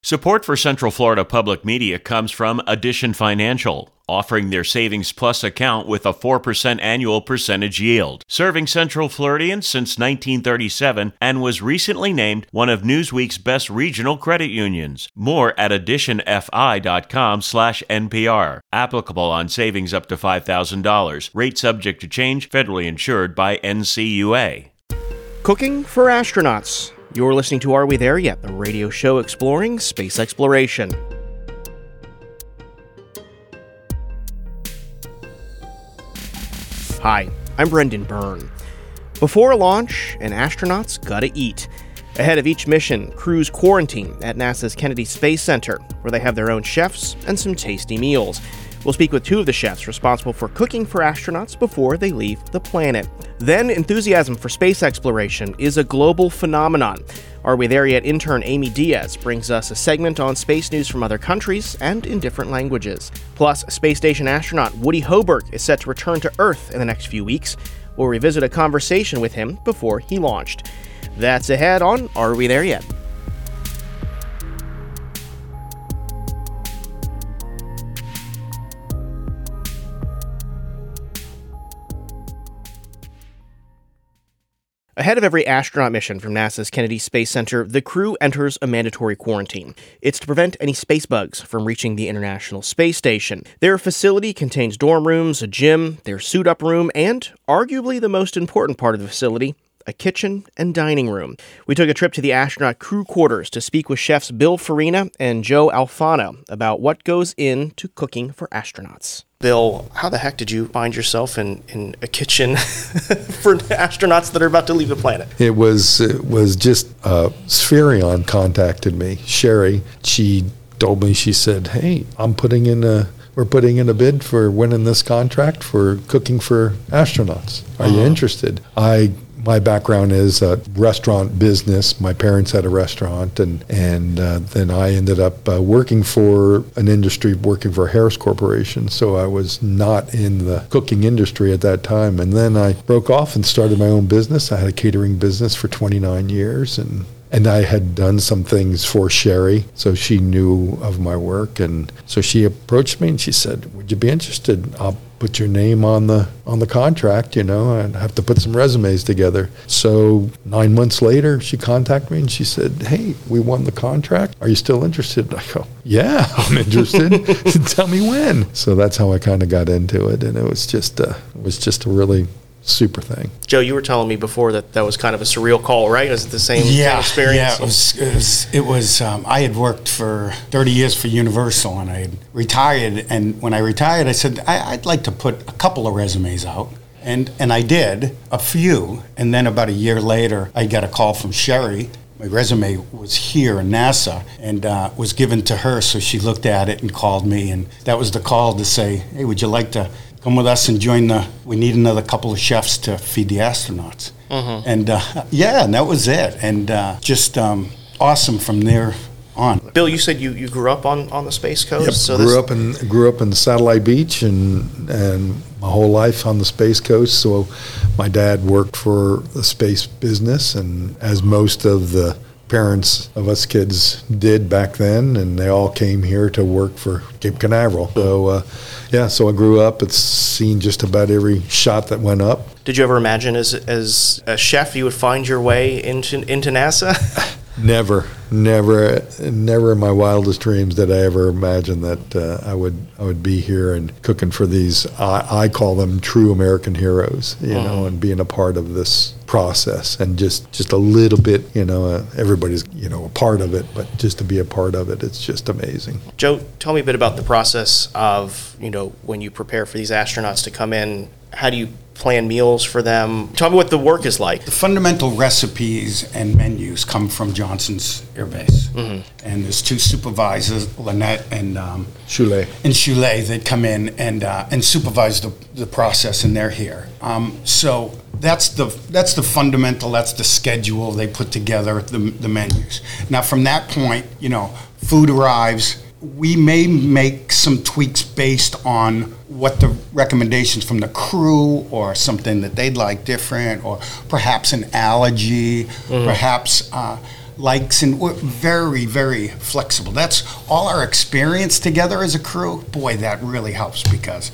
Support for Central Florida Public Media comes from Addition Financial, offering their Savings Plus account with a 4% annual percentage yield. Serving Central Floridians since 1937 and was recently named one of Newsweek's best regional credit unions. More at additionfi.com/NPR. Applicable on savings up to $5,000. Rate subject to change. Federally insured by NCUA. Cooking for astronauts. You're listening to Are We There Yet? The radio show exploring space exploration. Hi, I'm Brendan Byrne. Before launch, an astronaut's gotta eat. Ahead of each mission, crews quarantine at NASA's Kennedy Space Center, where they have their own chefs and some tasty meals. We'll speak with two of the chefs responsible for cooking for astronauts before they leave the planet. Then, enthusiasm for space exploration is a global phenomenon. Are We There Yet? Intern Amy Diaz brings us a segment on space news from other countries and in different languages. Plus, space station astronaut Woody Hoburg is set to return to Earth in the next few weeks. We'll revisit a conversation with him before he launched. That's ahead on Are We There Yet? Ahead of every astronaut mission from NASA's Kennedy Space Center, the crew enters a mandatory quarantine. It's to prevent any space bugs from reaching the International Space Station. Their facility contains dorm rooms, a gym, their suit-up room, and, arguably the most important part of the facility, a kitchen and dining room. We took a trip to the astronaut crew quarters to speak with chefs Bill Farina and Joe Alfano about what goes into cooking for astronauts. Bill, how the heck did you find yourself in a kitchen for astronauts that are about to leave the planet? It was just Spherion contacted me. Sherry, she told me, she said, "Hey, we're putting in a bid for winning this contract for cooking for astronauts. Are you interested?" My background is restaurant business. My parents had a restaurant, and then I ended up working for an industry, working for Harris Corporation. So I was not in the cooking industry at that time. And then I broke off and started my own business. I had a catering business for 29 years, and I had done some things for Sherry, so she knew of my work. And so she approached me and she said, "Would you be interested? I'll put your name on the contract, and have to put some resumes together." So 9 months later, she contacted me and she said, "Hey, we won the contract. Are you still interested?" I go, "Yeah, I'm interested." "Tell me when." So that's how I kind of got into it, and it was just a really super thing. Joe, you were telling me before that was kind of a surreal call, right? Was it the same experience? Yeah, it was. I had worked for 30 years for Universal, and I had retired. And when I retired, I said, I'd like to put a couple of resumes out. And I did, a few. And then about a year later, I got a call from Sherry. My resume was here in NASA and was given to her, so she looked at it and called me. And that was the call to say, "Hey, would you like to come with us and join we need another couple of chefs to feed the astronauts." Mm-hmm. And and that was it. And just awesome from there on. Bill, you said you grew up on the Space Coast? Yep, so grew up in Satellite Beach and my whole life on the Space Coast. So my dad worked for the space business, and as most of the parents of us kids did back then, and they all came here to work for Cape Canaveral. So, so I grew up. It's seen just about every shot that went up. Did you ever imagine as a chef you would find your way into NASA? Never in my wildest dreams did I ever imagine that I would be here and cooking for these, I call them true American heroes, and being a part of this process, and just a little bit, everybody's, a part of it, but just to be a part of it, it's just amazing. Joe, tell me a bit about the process of, when you prepare for these astronauts to come in. How do you plan meals for them? Tell me what the work is like. The fundamental recipes and menus come from Johnson's Air Base. Mm-hmm. And there's two supervisors, Lynette and Choulet. That come in and supervise the process, and they're here. So that's the fundamental, that's the schedule they put together, the menus. Now from that point, food arrives. We may make some tweaks based on what the recommendations from the crew, or something that they'd like different, or perhaps an allergy, perhaps likes, and we're very, very flexible. That's all our experience together as a crew. Boy, that really helps because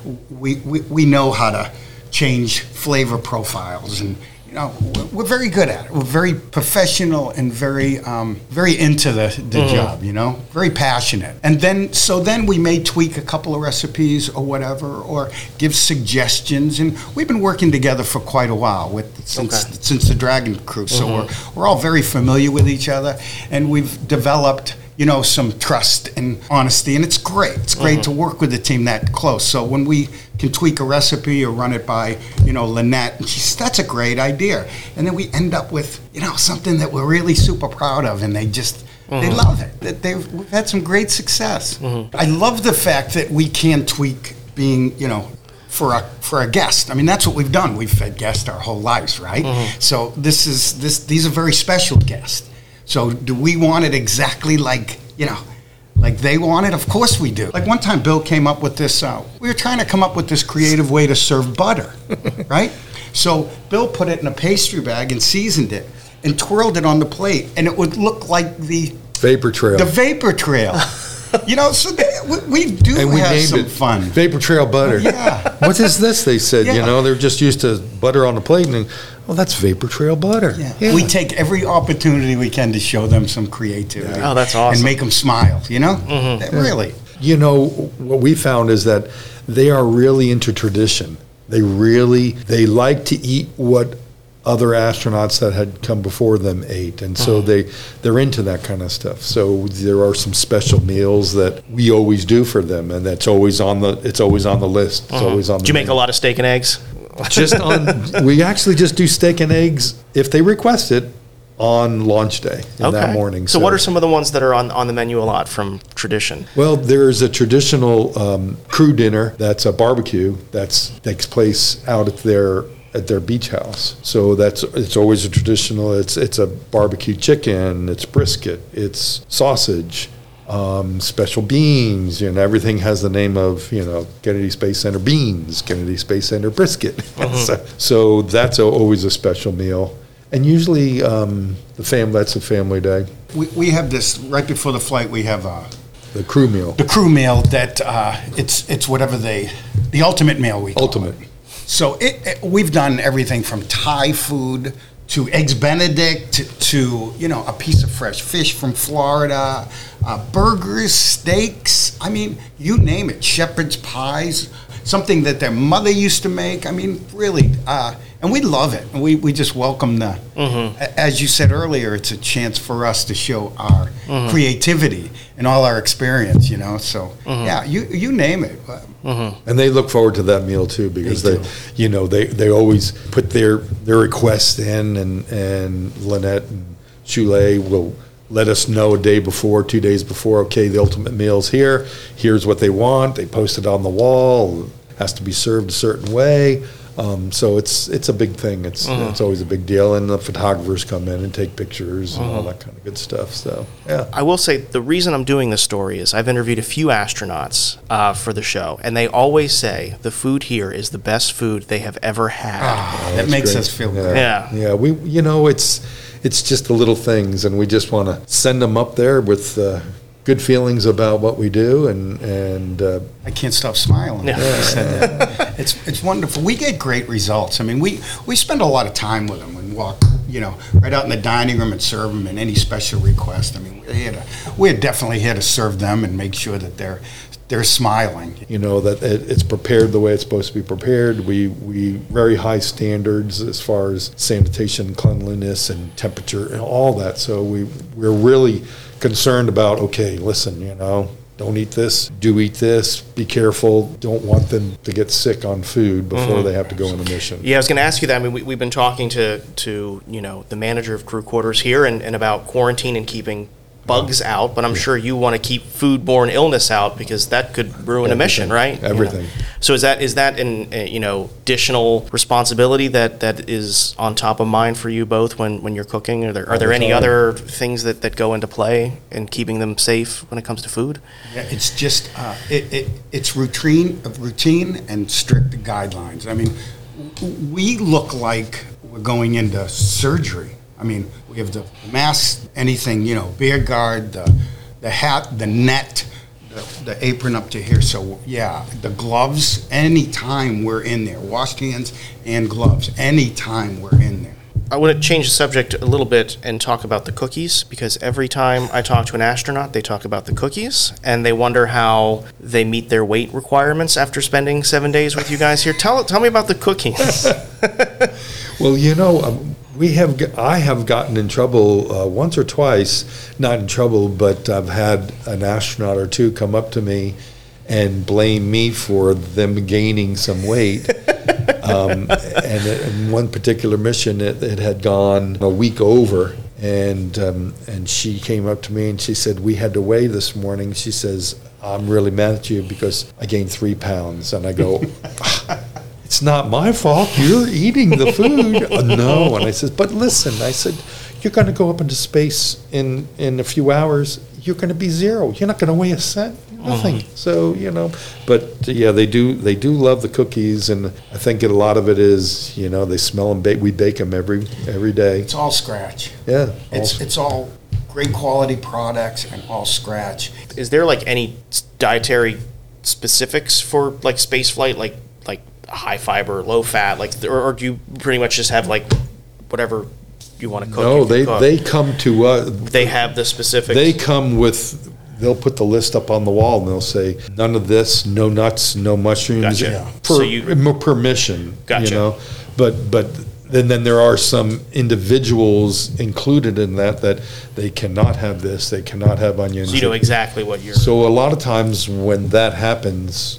we know how to change flavor profiles, and we're very good at it. We're very professional and very into the job, very passionate. And then we may tweak a couple of recipes or whatever, or give suggestions. And we've been working together for quite a while since the Dragon Crew. So we're all very familiar with each other, and we've developed some trust and honesty, and it's great. It's great to work with a team that close. So when we can tweak a recipe or run it by, Lynette, and she says, that's a great idea. And then we end up with, something that we're really super proud of, and they just, they love it. We've had some great success. I love the fact that we can tweak being, for a guest. I mean, that's what we've done. We've fed guests our whole lives, right? So these are very special guests. So do we want it exactly like they want it? Of course we do. Like one time Bill came up with this, we were trying to come up with this creative way to serve butter, right? So Bill put it in a pastry bag and seasoned it and twirled it on the plate, and it would look like the Vapor Trail. The Vapor Trail. So we do and we have named some it fun. Vapor Trail butter. Yeah. What is this? They said, Yeah. they're just used to butter on the plate, and that's Vapor Trail butter. Yeah. We take every opportunity we can to show them some creativity. Oh, that's awesome. And make them smile, Really. What we found is that they are really into tradition. They like to eat what other astronauts that had come before them ate, and so they're into that kind of stuff. So there are some special meals that we always do for them, and that's always on the list. It's always on the Do you make a lot of steak and eggs? We actually just do steak and eggs if they request it on launch day that morning. So what are some of the ones that are on the menu a lot from tradition? Well, there's a traditional crew dinner that's a barbecue that takes place out at their beach house. So it's always a traditional. It's a barbecue chicken. It's brisket. It's sausage. Special beans, everything has the name of, Kennedy Space Center beans, Kennedy Space Center brisket. So that's always a special meal. And usually that's a family day. We have this, right before the flight, we have the crew meal. The crew meal that it's whatever the ultimate meal we call Ultimate. it. So we've done everything from Thai food to Eggs Benedict to a piece of fresh fish from Florida, burgers, steaks. I mean, you name it. Shepherd's pies, something that their mother used to make. I mean, really, and we love it. And we just welcome the. As you said earlier, it's a chance for us to show our creativity and all our experience. So yeah, you name it. And they look forward to that meal too, because they always put their requests in, and Lynette and Chule will let us know a day before, 2 days before, okay, the ultimate meal's here. Here's what they want. They post it on the wall. It has to be served a certain way. So it's a big thing. It's always a big deal, and the photographers come in and take pictures and all that kind of good stuff. So yeah, I will say the reason I'm doing this story is I've interviewed a few astronauts for the show, and they always say the food here is the best food they have ever had. That makes us feel good. Yeah. We it's just the little things, and we just want to send them up there with good feelings about what we do, and I can't stop smiling. Yeah. When you said that. It's wonderful. We get great results. I mean, we spend a lot of time with them and walk, right out in the dining room and serve them in any special request. I mean, we're definitely here to serve them and make sure that they're smiling. That it's prepared the way it's supposed to be prepared. We very high standards as far as sanitation, cleanliness, and temperature, and all that. So we're really concerned about, okay, listen, don't eat this, do eat this, be careful, don't want them to get sick on food before they have to go on a mission. Yeah, I was going to ask you that. I mean, we've been talking to the manager of crew quarters here and about quarantine and keeping bugs out, but I'm sure you want to keep foodborne illness out because that could ruin a mission, right? Everything. So is that an additional responsibility that is on top of mind for you both when you're cooking? Are there any other things that go into play in keeping them safe when it comes to food? Yeah, it's just it's routine and strict guidelines. I mean, we look like we're going into surgery. I mean, we have the mask, anything, beer guard, the hat, the net, the apron up to here. So, yeah, the gloves, anytime we're in there. Wash hands and gloves, anytime we're in there. I want to change the subject a little bit and talk about the cookies, because every time I talk to an astronaut, they talk about the cookies, and they wonder how they meet their weight requirements after spending 7 days with you guys here. Tell me about the cookies. Well, I have gotten in trouble once or twice, not in trouble, but I've had an astronaut or two come up to me and blame me for them gaining some weight. And in one particular mission, it had gone a week over, and she came up to me and she said, "We had to weigh this morning." She says, "I'm really mad at you because I gained 3 pounds." And I go, "It's not my fault. You're eating the food." No. And I said, "But listen," I said, "you're going to go up into space in a few hours. You're going to be zero. You're not going to weigh a cent. Nothing." So, but yeah, they do love the cookies, and I think a lot of it is, they smell them. We bake them every day. It's all scratch. Yeah. It's all great quality products and all scratch. Is there like any dietary specifics for like space flight, like high fiber, low fat, or do you pretty much just have like whatever you want to cook? No, they come to us. They have the specifics. They come with. They'll put the list up on the wall and they'll say, "None of this, no nuts, no mushrooms." Gotcha. Per mission. Gotcha. But then there are some individuals included in that they cannot have this, they cannot have onions. So you know exactly what you're. So a lot of times when that happens,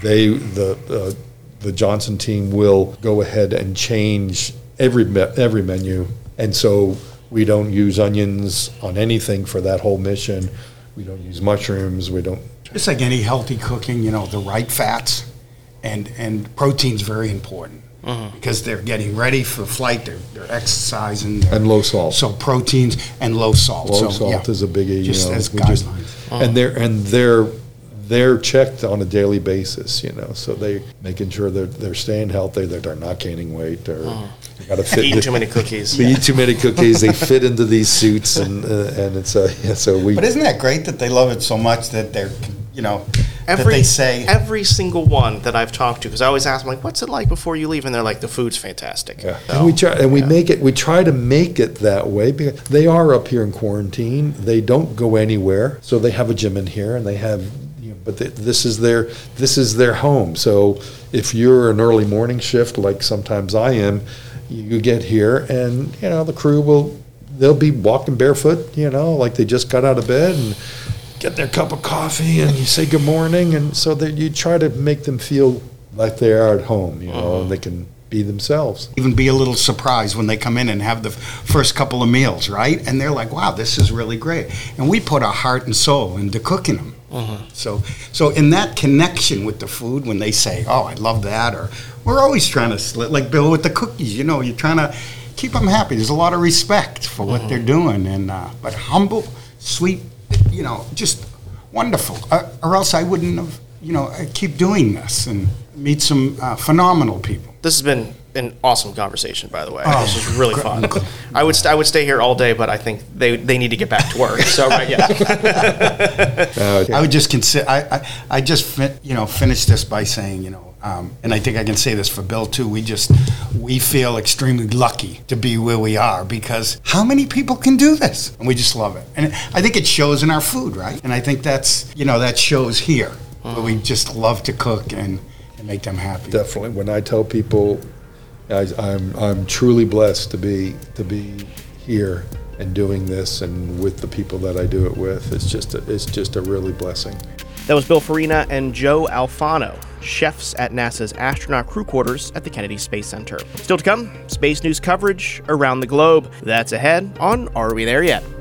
the Johnson team will go ahead and change every menu, and so we don't use onions on anything for that whole mission. We don't use mushrooms. We don't. It's like any healthy cooking, the right fats and protein's very important because they're getting ready for flight. They're exercising. And low salt. So proteins and low salt. Low salt is a biggie. Just as guidelines. And they're checked on a daily basis. So they making sure they're staying healthy. They're not gaining weight. Got to fit. Eating too many cookies. They eat too many cookies. They fit into these suits, and it's so we. But isn't that great that they love it so much that they're that they say every single one that I've talked to, because I always ask them, like, "What's it like before you leave?" And they're like, "The food's fantastic." Yeah. So, And we try and we make it. We try to make it that way because they are up here in quarantine. They don't go anywhere, so they have a gym in here, and they have. But this is their home. So if you're an early morning shift, like sometimes I am, you get here and the crew they'll be walking barefoot, like they just got out of bed and get their cup of coffee and you say good morning, and so that you try to make them feel like they are at home, and they can be themselves. Even be a little surprised when they come in and have the first couple of meals, right? And they're like, "Wow, this is really great." And we put our heart and soul into cooking them. So in that connection with the food, when they say, "Oh, I love that," or we're always trying to like Bill with the cookies, you're trying to keep them happy. There's a lot of respect for what they're doing, and but humble, sweet, just wonderful. Or else I wouldn't have, I keep doing this and meet some phenomenal people. This has been an awesome conversation, by the way. This is really fun. I would stay here all day, but I think they need to get back to work. So I would just consider. I just finished this by saying, and I think I can say this for Bill too. We feel extremely lucky to be where we are because how many people can do this? And we just love it. And I think it shows in our food, right? And I think that's that shows here. Where we just love to cook and make them happy. Definitely. When I tell people, I'm truly blessed to be here and doing this and with the people that I do it with. It's just a really blessing. That was Bill Farina and Joe Alfano, chefs at NASA's astronaut crew quarters at the Kennedy Space Center. Still to come, space news coverage around the globe. That's ahead on Are We There Yet?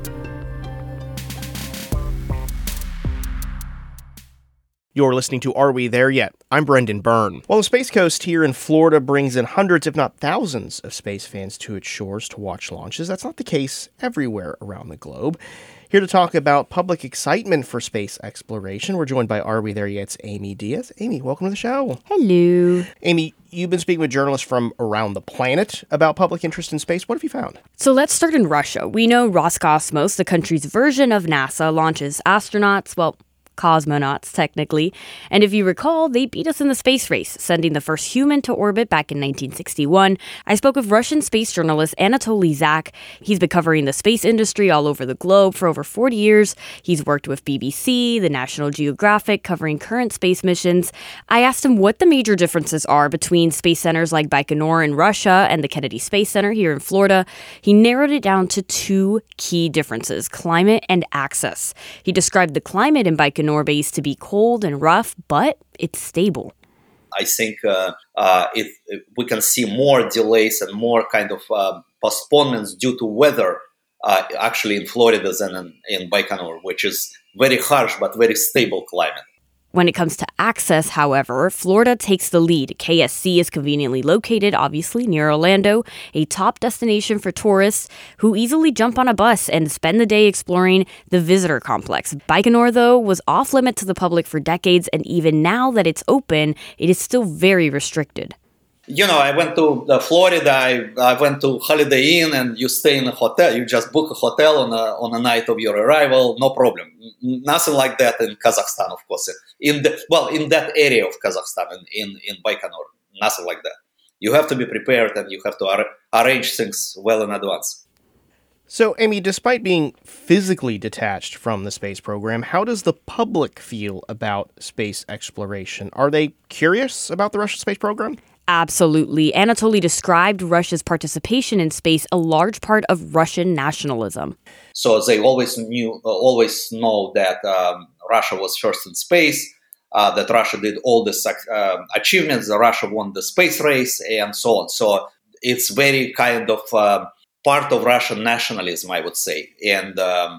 You're listening to Are We There Yet? I'm Brendan Byrne. While the Space Coast here in Florida brings in hundreds, if not thousands, of space fans to its shores to watch launches, that's not the case everywhere around the globe. Here to talk about public excitement for space exploration, we're joined by Are We There Yet's Amy Diaz. Amy, welcome to the show. Hello. Amy, you've been speaking with journalists from around the planet about public interest in space. What have you found? So let's start in Russia. We know Roscosmos, the country's version of NASA, launches astronauts, cosmonauts, technically. And if you recall, they beat us in the space race, sending the first human to orbit back in 1961. I spoke with Russian space journalist Anatoly Zak. He's been covering the space industry all over the globe for over 40 years. He's worked with BBC, the National Geographic, covering current space missions. I asked him what the major differences are between space centers like Baikonur in Russia and the Kennedy Space Center here in Florida. He narrowed it down to two key differences: climate and access. He described the climate in Baikonur base to be cold and rough, but it's stable. I think we can see more delays and more kind of postponements due to weather actually in Florida than in Baikonur, which is very harsh but very stable climate. When it comes to access, however, Florida takes the lead. KSC is conveniently located, obviously, near Orlando, a top destination for tourists who easily jump on a bus and spend the day exploring the visitor complex. Baikonur, though, was off-limit to the public for decades, and even now that it's open, it is still very restricted. You know, I went to Florida, I went to Holiday Inn, and you stay in a hotel. You just book a hotel on a night of your arrival, no problem. Nothing like that in Kazakhstan, of course. In that area of Kazakhstan, in Baikonur, nothing like that. You have to be prepared, and you have to arrange things well in advance. So, Amy, despite being physically detached from the space program, how does the public feel about space exploration? Are they curious about the Russian space program? Absolutely. Anatoly described Russia's participation in space a large part of Russian nationalism. So they always know that Russia was first in space, that Russia did all these achievements, that Russia won the space race, and so on. So it's very kind of part of Russian nationalism, I would say. And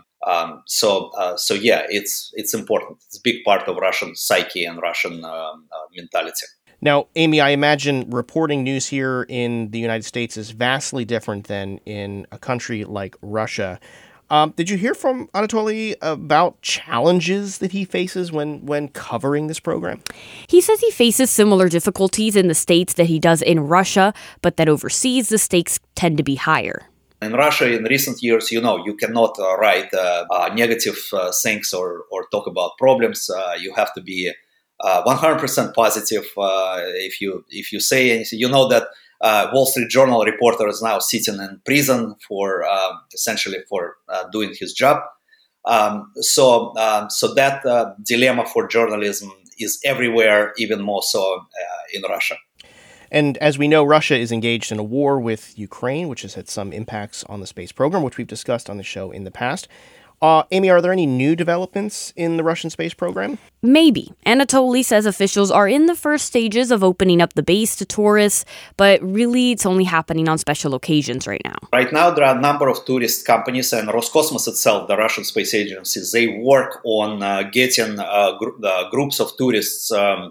so it's important. It's a big part of Russian psyche and Russian mentality. Now, Amy, I imagine reporting news here in the United States is vastly different than in a country like Russia. Did you hear from Anatoly about challenges that he faces when covering this program? He says he faces similar difficulties in the States that he does in Russia, but that overseas the stakes tend to be higher. In Russia, in recent years, you cannot write negative things or talk about problems. You have to be 100% positive. If you say anything, you know that Wall Street Journal reporter is now sitting in prison for essentially for doing his job. So that dilemma for journalism is everywhere, even more so in Russia. And as we know, Russia is engaged in a war with Ukraine, which has had some impacts on the space program, which we've discussed on the show in the past. Amy, are there any new developments in the Russian space program? Maybe. Anatoly says officials are in the first stages of opening up the base to tourists, but really it's only happening on special occasions right now. Right now, there are a number of tourist companies, and Roscosmos itself, the Russian space agency, they work on getting groups of tourists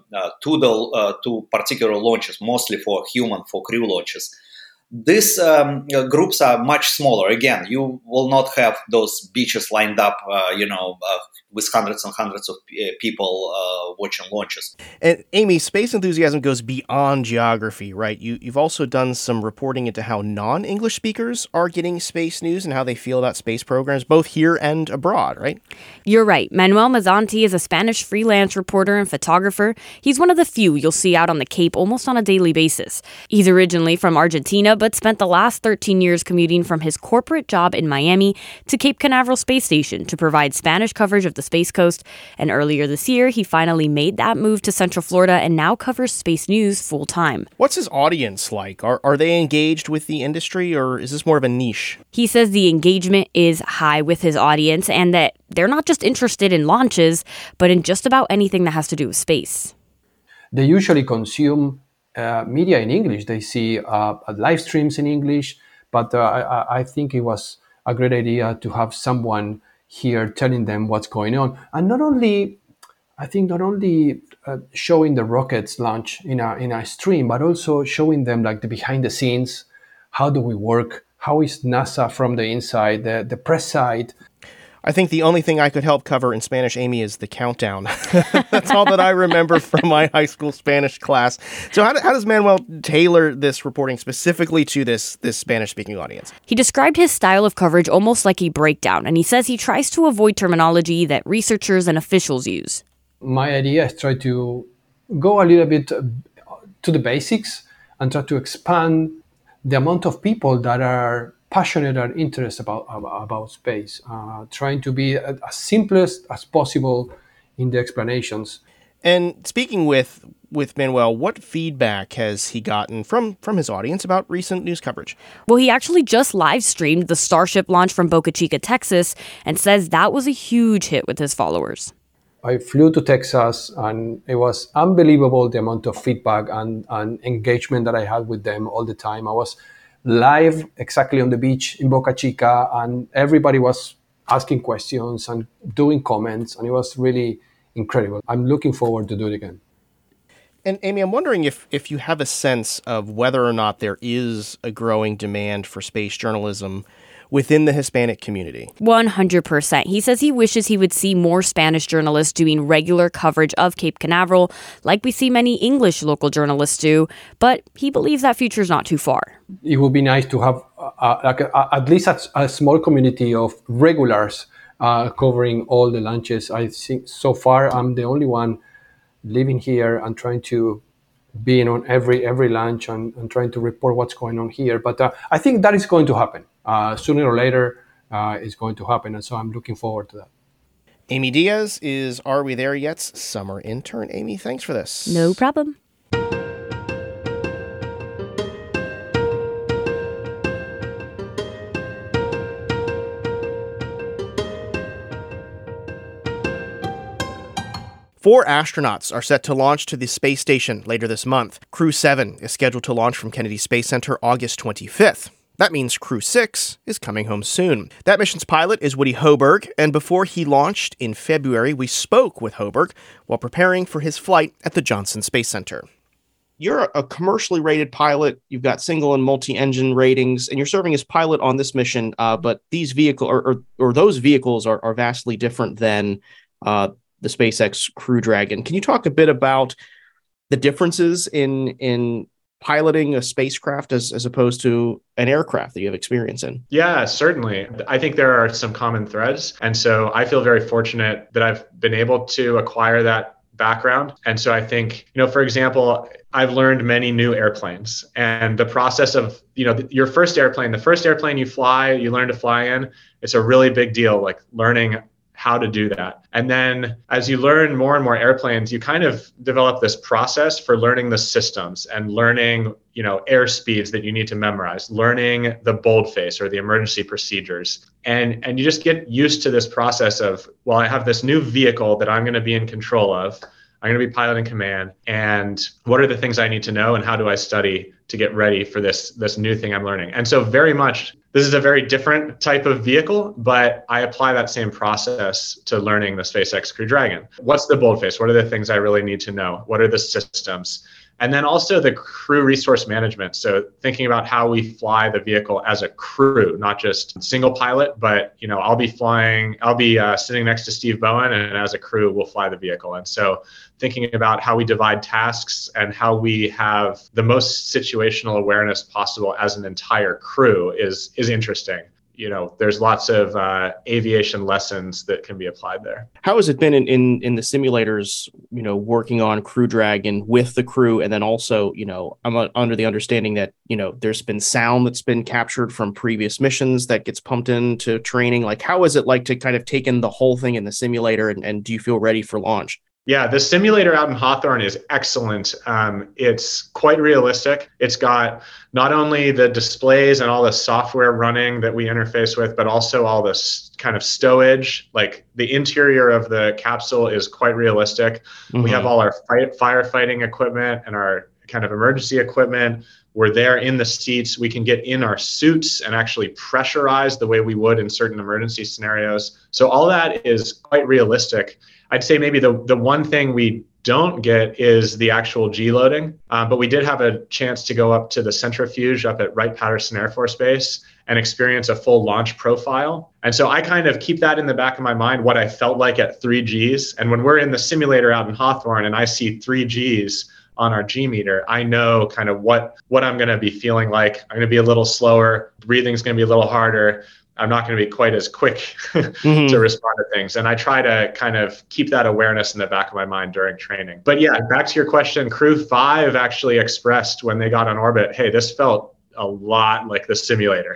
to particular launches, mostly for crew launches. These groups are much smaller. Again, you will not have those beaches lined up, with hundreds and hundreds of people watching launches. And Amy, space enthusiasm goes beyond geography, right? You've also done some reporting into how non-English speakers are getting space news and how they feel about space programs, both here and abroad, right? You're right. Manuel Mazzanti is a Spanish freelance reporter and photographer. He's one of the few you'll see out on the Cape almost on a daily basis. He's originally from Argentina, but spent the last 13 years commuting from his corporate job in Miami to Cape Canaveral Space Station to provide Spanish coverage of the Space Coast. And earlier this year, he finally made that move to Central Florida and now covers space news full time. What's his audience like? Are they engaged with the industry, or is this more of a niche? He says the engagement is high with his audience and that they're not just interested in launches, but in just about anything that has to do with space. They usually consume media in English. They see live streams in English, but I think it was a great idea to have someone here telling them what's going on, and not only showing the rockets launch in a stream, but also showing them like the behind the scenes. How do we work? How is NASA from the inside, the press side? I think the only thing I could help cover in Spanish, Amy, is the countdown. That's all that I remember from my high school Spanish class. So how does Manuel tailor this reporting specifically to this Spanish-speaking audience? He described his style of coverage almost like a breakdown, and he says he tries to avoid terminology that researchers and officials use. My idea is try to go a little bit to the basics and try to expand the amount of people that are passionate and interested about space, trying to be as simplest as possible in the explanations. And speaking with Manuel, what feedback has he gotten from his audience about recent news coverage? Well, he actually just live streamed the Starship launch from Boca Chica, Texas, and says that was a huge hit with his followers. I flew to Texas, and it was unbelievable the amount of feedback and engagement that I had with them all the time. I was live exactly on the beach in Boca Chica, and everybody was asking questions and doing comments, and it was really incredible. I'm looking forward to do it again. And Amy, I'm wondering if you have a sense of whether or not there is a growing demand for space journalism within the Hispanic community. 100%. He says he wishes he would see more Spanish journalists doing regular coverage of Cape Canaveral, like we see many English local journalists do, but he believes that future is not too far. It would be nice to have at least a small community of regulars covering all the launches. I think so far I'm the only one living here and trying to be on every launch and trying to report what's going on here. But I think that is going to happen. Sooner or later, it's going to happen. And so I'm looking forward to that. Amy Diaz is Are We There Yet's summer intern. Amy, thanks for this. No problem. Four astronauts are set to launch to the space station later this month. Crew 7 is scheduled to launch from Kennedy Space Center August 25th. That means Crew 6 is coming home soon. That mission's pilot is Woody Hoburg, and before he launched in February, we spoke with Hoburg while preparing for his flight at the Johnson Space Center. You're a commercially rated pilot. You've got single and multi-engine ratings, and you're serving as pilot on this mission. But these those vehicles are vastly different than the SpaceX Crew Dragon. Can you talk a bit about the differences in piloting a spacecraft as opposed to an aircraft that you have experience in? Yeah, certainly. I think there are some common threads. And so I feel very fortunate that I've been able to acquire that background. And so I think, for example, I've learned many new airplanes, and the process of, your first airplane, the first airplane you learn to fly in, it's a really big deal, like learning how to do that. And then as you learn more and more airplanes, you kind of develop this process for learning the systems and learning, air speeds that you need to memorize, learning the boldface or the emergency procedures. And you just get used to this process of, well, I have this new vehicle that I'm going to be in control of. I'm going to be piloting command. And what are the things I need to know, and how do I study to get ready for this new thing I'm learning? And so very much, this is a very different type of vehicle, but I apply that same process to learning the SpaceX Crew Dragon. What's the boldface? What are the things I really need to know? What are the systems? And then also the crew resource management. So thinking about how we fly the vehicle as a crew, not just single pilot, but I'll be sitting next to Steve Bowen, and as a crew, we'll fly the vehicle. And so thinking about how we divide tasks and how we have the most situational awareness possible as an entire crew is interesting. There's lots of aviation lessons that can be applied there. How has it been in the simulators, working on Crew Dragon with the crew? And then also, I'm under the understanding that, there's been sound that's been captured from previous missions that gets pumped into training. Like, how is it like to kind of take in the whole thing in the simulator, and do you feel ready for launch? Yeah, the simulator out in Hawthorne is excellent. It's quite realistic. It's got not only the displays and all the software running that we interface with, but also all this kind of stowage. Like the interior of the capsule is quite realistic. Mm-hmm. We have all our firefighting equipment and our kind of emergency equipment. We're there in the seats. We can get in our suits and actually pressurize the way we would in certain emergency scenarios. So all that is quite realistic. I'd say maybe the one thing we don't get is the actual G loading. But we did have a chance to go up to the centrifuge up at Wright-Patterson Air Force Base and experience a full launch profile. And so I kind of keep that in the back of my mind, what I felt like at 3 Gs. And when we're in the simulator out in Hawthorne and I see 3 Gs on our G meter, I know kind of what I'm going to be feeling like. I'm going to be a little slower. Breathing's going to be a little harder. I'm not going to be quite as quick to respond to things. And I try to kind of keep that awareness in the back of my mind during training. But yeah, back to your question, Crew 5 actually expressed when they got on orbit, hey, this felt a lot like the simulator.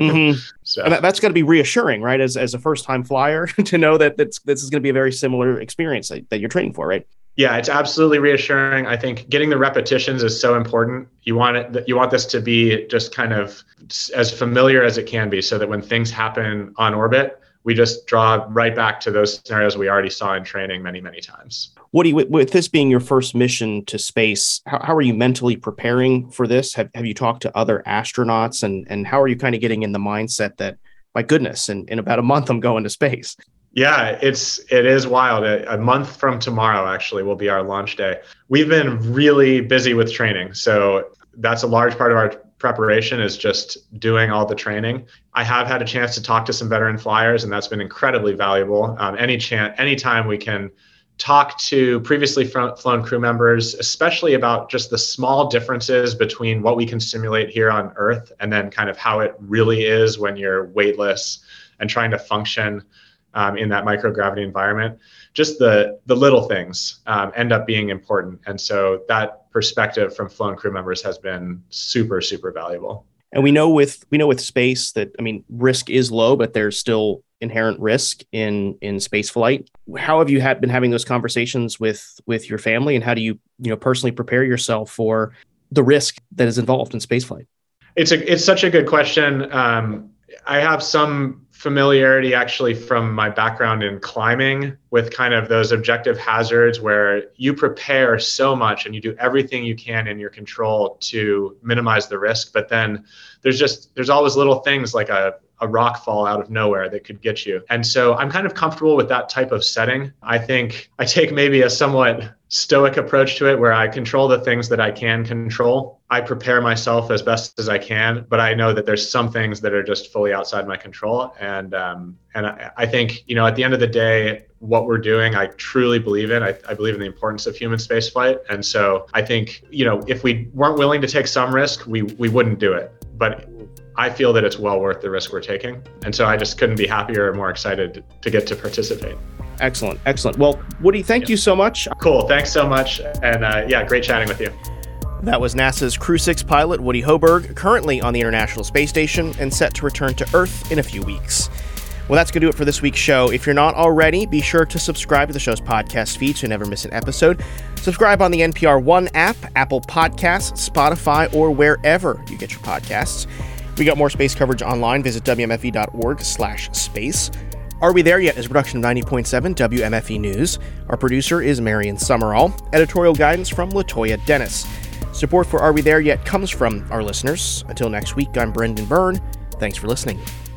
So. And that's got to be reassuring, right? As a first-time flyer to know that this is going to be a very similar experience that you're training for, right? Yeah, it's absolutely reassuring. I think getting the repetitions is so important. You want this to be just kind of as familiar as it can be, so that when things happen on orbit, we just draw right back to those scenarios we already saw in training many, many times. Woody, with this being your first mission to space, how are you mentally preparing for this? Have you talked to other astronauts, and how are you kind of getting in the mindset that, my goodness, in about a month I'm going to space? Yeah, it is wild. A month from tomorrow, actually, will be our launch day. We've been really busy with training. So that's a large part of our preparation, is just doing all the training. I have had a chance to talk to some veteran flyers, and that's been incredibly valuable. Anytime we can talk to previously flown crew members, especially about just the small differences between what we can simulate here on Earth and then kind of how it really is when you're weightless and trying to function in that microgravity environment. Just the little things end up being important. And so that perspective from flown crew members has been super, super valuable. And we know with space that, I mean, risk is low, but there's still inherent risk in space flight. How have you been having those conversations with your family, and how do you personally prepare yourself for the risk that is involved in space flight? It's such a good question. I have some familiarity actually from my background in climbing with kind of those objective hazards where you prepare so much and you do everything you can in your control to minimize the risk. But then there's always little things like a rock fall out of nowhere that could get you. And so I'm kind of comfortable with that type of setting. I think I take maybe a somewhat stoic approach to it, where I control the things that I can control. I prepare myself as best as I can, but I know that there's some things that are just fully outside my control. And I think, at the end of the day, what we're doing, I truly believe in. I believe in the importance of human spaceflight. And so I think, if we weren't willing to take some risk, we wouldn't do it. But I feel that it's well worth the risk we're taking. And so I just couldn't be happier or more excited to get to participate. Excellent. Well, Woody, thank you so much. Cool. Thanks so much. And great chatting with you. That was NASA's Crew 6 pilot, Woody Hoberg, currently on the International Space Station and set to return to Earth in a few weeks. Well, that's going to do it for this week's show. If you're not already, be sure to subscribe to the show's podcast feed so you never miss an episode. Subscribe on the NPR One app, Apple Podcasts, Spotify, or wherever you get your podcasts. We got more space coverage online. Visit WMFE.org/space. Are We There Yet is a production of 90.7 WMFE News. Our producer is Marion Summerall. Editorial guidance from LaToya Dennis. Support for Are We There Yet comes from our listeners. Until next week, I'm Brendan Byrne. Thanks for listening.